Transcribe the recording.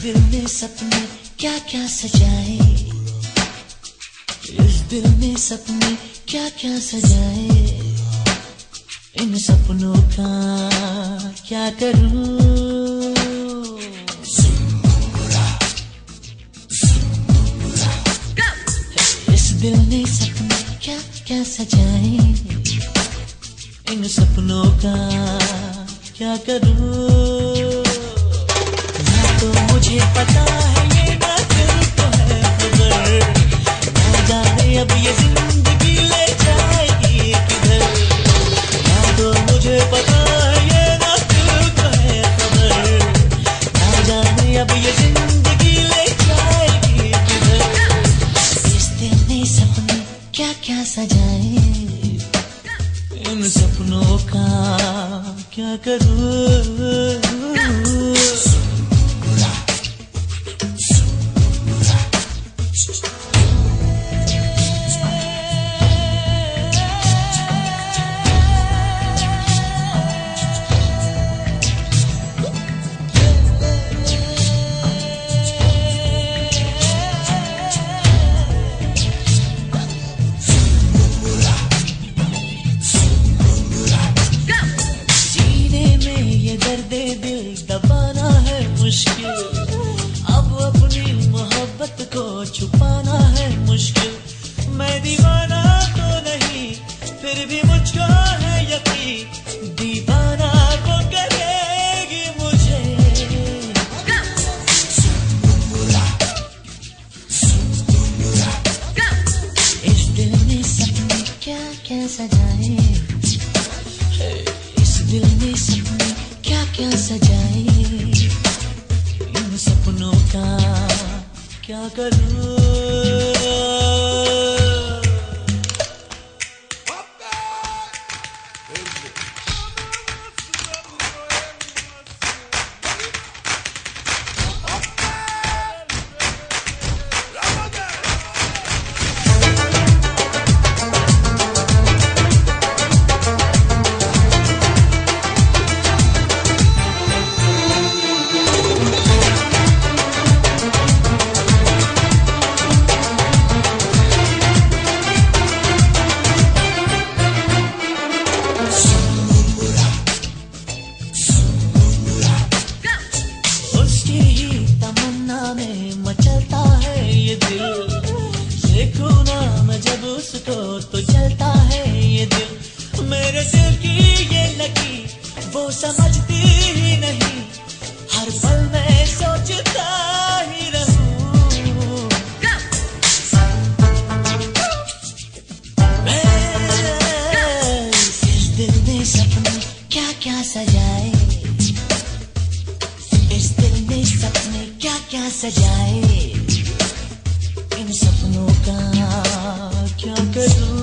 दिल में सपने क्या क्या सजाए, इस दिल में सपने क्या क्या सजाए, इन सपनों का क्या करूं। इस दिल में सपने क्या क्या सजाए, इन सपनों का क्या करूं। ना तो मुझे पता है ये ना तुमको है खबर, ना जाने अब ये जिंदगी ले जाएगी किधर। ना तो मुझे पता है ये ना तुमको है खबर, ना जाने अब ये जिंदगी ले जाएगी किधर। इस दिल में सपने क्या क्या सजाए, इन सपनों का क्या करूं। दर्दे दिल दबाना है मुश्किल, अब अपनी मोहब्बत को छुपाना है मुश्किल। मैं दीवाना तो नहीं फिर भी मुझको है यकीन, दीवाना को करेगी मुझे। इस दिल में सपने क्या क्या सजाए, इस दिल में सपने क्या क्या सजाए, इन सपनों का क्या करूं। मचलता है ये दिल, देखो ना मैं जब उसको तो जलता है ये दिल। मेरे दिल की ये लगी वो समझती ही नहीं, हर पल मैं सोचता ही रहूं। इस दिल में सपने क्या क्या सजाए, इस दिल में सपने क्या क्या सजाए, इन सपनों का क्या करूं।